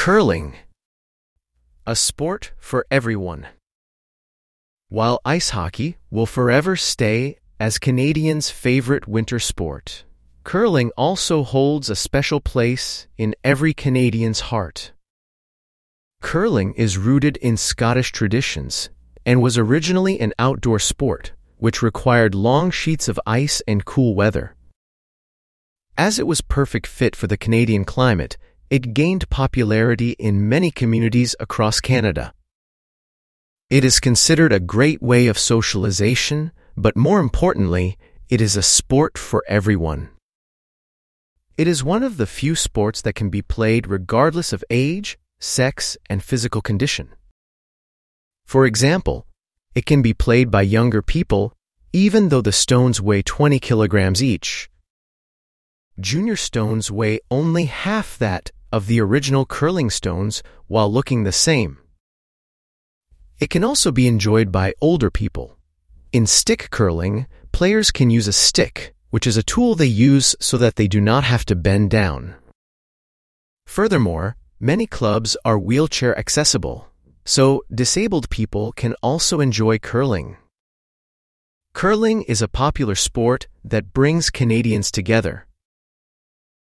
Curling, a sport for everyone. While ice hockey will forever stay as Canadians' favorite winter sport, curling also holds a special place in every Canadian's heart. Curling is rooted in Scottish traditions and was originally an outdoor sport, which required long sheets of ice and cool weather. As it was perfect fit for the Canadian climate, it gained popularity in many communities across Canada. It is considered a great way of socialization, but more importantly, it is a sport for everyone. It is one of the few sports that can be played regardless of age, sex, and physical condition. For example, it can be played by younger people even though the stones weigh 20 kilograms each. Junior stones weigh only half that of the original curling stones while looking the same. It can also be enjoyed by older people. In stick curling, players can use a stick, which is a tool they use so that they do not have to bend down. Furthermore, many clubs are wheelchair accessible, so disabled people can also enjoy curling. Curling is a popular sport that brings Canadians together.